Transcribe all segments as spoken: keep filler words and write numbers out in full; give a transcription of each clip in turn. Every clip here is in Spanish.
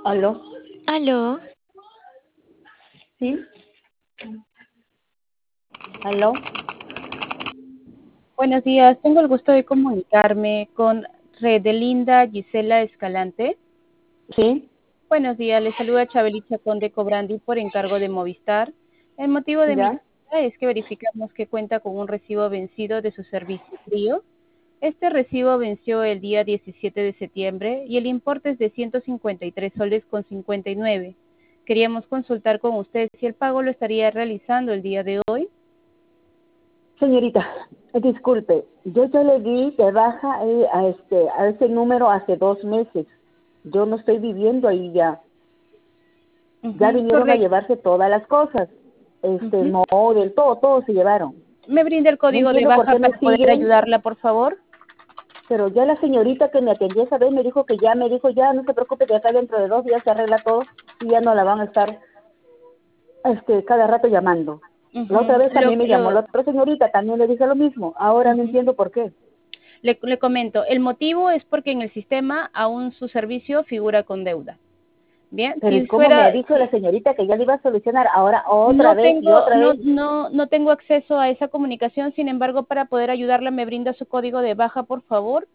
¿Aló? Aló, ¿Sí? ¿Aló? Buenos días, tengo el gusto de comunicarme con Redelinda Gisela Escalante. Sí, Buenos días, le saluda Chabeli Chacón de Cobrandi por encargo de Movistar. El motivo de mi ya. llamada es que verificamos que cuenta con un recibo vencido de su servicio frío. Este recibo venció el día diecisiete de septiembre y el importe es de ciento cincuenta y tres soles con cincuenta y nueve. Queríamos consultar con usted si el pago lo estaría realizando el día de hoy. Señorita, disculpe, yo ya le di de baja eh, a este a ese número hace dos meses. Yo no estoy viviendo ahí ya. Ya Ujú, vinieron a correcto. llevarse todas las cosas. Este, Ujú. model, todo, todo se llevaron. ¿Me brinda el No código de entiendo por baja qué me para poder siguen, ayudarla, por favor? pero ya la señorita que me atendió esa vez me dijo que ya, me dijo ya, no se preocupe, que acá dentro de dos días se arregla todo y ya no la van a estar este, cada rato llamando. La otra Ujú. vez Lo, también me llamó lo, la otra señorita, también le dije lo mismo. Ahora no ujú. entiendo por qué. Le, le comento, el motivo es porque en el sistema aún su servicio figura con deuda. Bien, Pero si es como me ha fuera, dicho la si señorita que ya le iba a solucionar, ahora otra no vez y tengo, otra no, vez. no, no tengo acceso a esa comunicación, sin embargo, para poder ayudarla, me brinda su código de baja, por favor.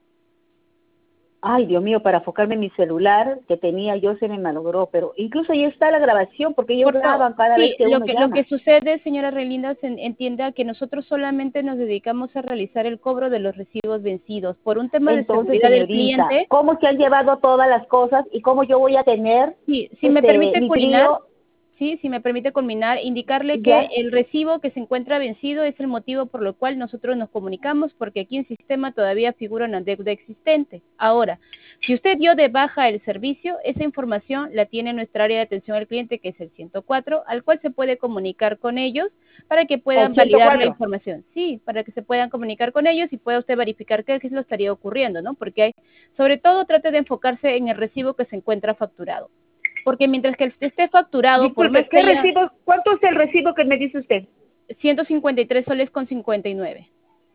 Ay, Dios mío, para enfocarme en mi celular que tenía yo se me malogró, pero incluso ahí está la grabación porque ellos Por favor, graban cada vez sí, que lo uno que lo que llama. sucede, señora Relinda, se entienda que nosotros solamente nos dedicamos a realizar el cobro de los recibos vencidos. Por un tema de Entonces, seguridad del señorita, cliente, ¿cómo se han llevado todas las cosas y cómo yo voy a tener sí, si me este permite mi culminar, frío sí, si me permite culminar, indicarle que ya? el recibo que se encuentra vencido es el motivo por lo cual nosotros nos comunicamos, porque aquí en sistema todavía figura una deuda existente. Ahora, si usted dio de baja el servicio, esa información la tiene nuestra área de atención al cliente, que es el ciento cuatro, al cual se puede comunicar con ellos para que El puedan ciento validar la cuatro. información. Sí, para que se puedan comunicar con ellos y pueda usted verificar qué es lo que estaría ocurriendo, ¿no? Porque hay, sobre todo trate de enfocarse en el recibo que se encuentra facturado. Porque mientras que esté facturado, por más Disculpe, que ¿qué haya recibo? ¿Cuánto es el recibo que me dice usted? ciento cincuenta y tres soles con cincuenta y nueve.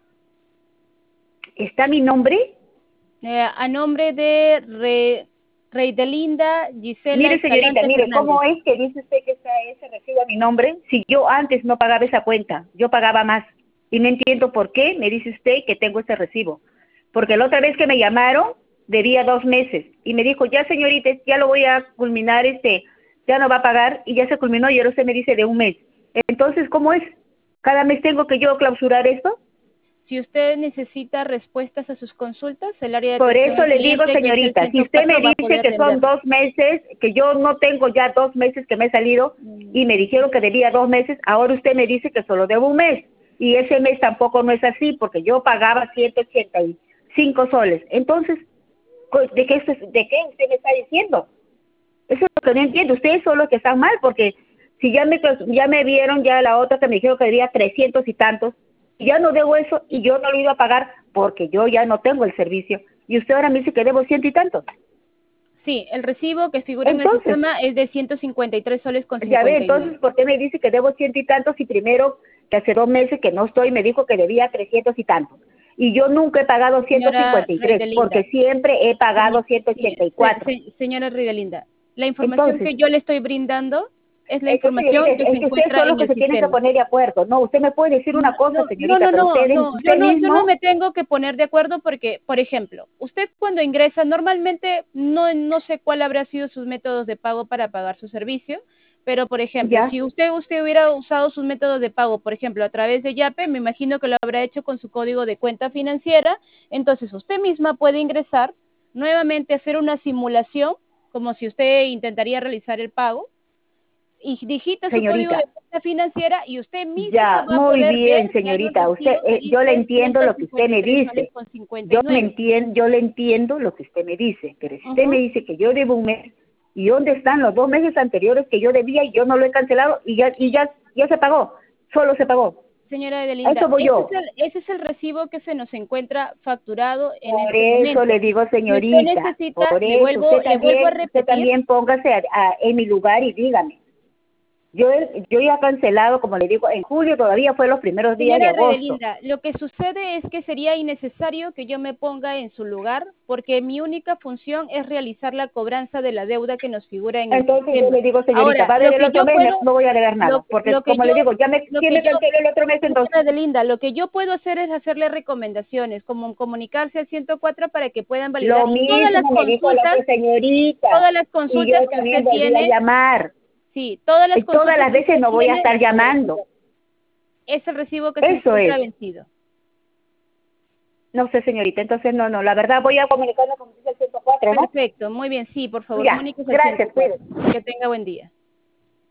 ¿Está mi nombre? Eh, a nombre de Re, Reidelinda Gisela Mire, señorita, Escalante mire, Fernández. ¿cómo es que dice usted que está ese recibo a mi nombre? Si yo antes no pagaba esa cuenta, yo pagaba más. Y no entiendo por qué me dice usted que tengo ese recibo. Porque la otra vez que me llamaron, debía dos meses. Y me dijo, ya señorita, ya lo voy a culminar, este, ya no va a pagar. Y ya se culminó y ahora usted me dice de un mes. Entonces, ¿cómo es? ¿Cada mes tengo que yo clausurar esto? Si usted necesita respuestas a sus consultas, el área de Por atención eso al le digo, cliente, que es el señorita, si ciento usted me cuatro, va a dice poder que son atenderlo. dos meses, que yo no tengo ya dos meses que me he salido y me dijeron que debía dos meses, ahora usted me dice que solo debo un mes. Y ese mes tampoco no es así, porque yo pagaba ciento ochenta y cinco soles. Entonces, co- ¿de qué, usted- ¿de qué usted me está diciendo? Eso es lo que no entiendo. Ustedes son los que están mal, porque si ya me, clas- ya me vieron, ya la otra que me dijeron que debía trescientos y tantos, y ya no debo eso y yo no lo iba a pagar porque yo ya no tengo el servicio. Y usted ahora me dice que debo ciento y tantos. Sí, el recibo que figura en el Entonces, sistema es de ciento cincuenta y tres soles con ya ve, cincuenta y nueve. entonces, ¿por qué me dice que debo ciento y tantos y primero que hace dos meses que no estoy me dijo que debía trescientos y tantos? Y yo nunca he pagado ciento Señora cincuenta y tres Reidelinda, porque siempre he pagado señ- ciento sí, ochenta y se- cuatro. se- señora Reidelinda, la información Entonces, que yo le estoy brindando es la Entonces, señorita, información es que se es que ustedes encuentra son los en que el se tienen que sistema. poner de acuerdo. No, usted me puede decir No, una cosa, no, no, señorita, no, pero no, usted, no, yo usted no, yo no mismo, me tengo que poner de acuerdo porque, por ejemplo, usted cuando ingresa, normalmente no, no sé cuál habrá sido sus métodos de pago para pagar su servicio, pero por ejemplo, ya, si usted, usted hubiera usado sus métodos de pago, por ejemplo, a través de Yape, me imagino que lo habrá hecho con su código de cuenta financiera, entonces usted misma puede ingresar, nuevamente hacer una simulación, como si usted intentaría realizar el pago, y digita su código de señorita, cuenta financiera y usted misma ya, va a muy poder ver bien, que hay un señorita, usted, recibo que eh, yo le dice entiendo ciento lo que usted cincuenta y me tres soles dice, con cincuenta y yo me nueve. entiendo, yo le entiendo lo que usted me dice, pero si usted me Ujú. dice que yo debo un mes, ¿y dónde están los dos meses anteriores que yo debía y yo no lo he cancelado y ya, y ya, ya se pagó, solo se pagó? Señora A Edelinda, eso voy ese es, yo. el, ese es el recibo que se nos encuentra facturado en Por este eso momento. le digo, Si usted señorita, necesita, por le eso vuelvo, usted le vuelvo a también, usted repetir, también póngase a- a- en mi lugar y dígame. Yo, yo ya he cancelado, como le digo, en julio todavía fue los primeros días Señora de agosto. Rebelinda, lo que sucede es que sería innecesario que yo me ponga en su lugar, porque mi única función es realizar la cobranza de la deuda que nos figura en Entonces el yo sistema. le digo, señorita, Ahora, va a lo ver el que otro yo mes, puedo, no voy a deber nada, lo, porque lo que como yo, le digo, ya me, lo ¿quién que me yo, canceló el otro mes entonces? señora Rebelinda, lo que yo puedo hacer es hacerle recomendaciones, como comunicarse al ciento cuatro para que puedan validar Lo todas las mismo me dijo la consultas, otra señorita, todas las y consultas yo que también usted volví a tiene, llamar. sí, todas las Y todas consultas las que veces usted no voy a tiene estar llamando. es el recibo que se Eso encuentra es. vencido. No sé, señorita, entonces no, no, la verdad voy a comunicarme con el ciento cuatro, ¿no? Perfecto, muy bien, sí, por favor, Ya, comuníquese al gracias, ciento cuatro. cuídate. Que tenga buen día.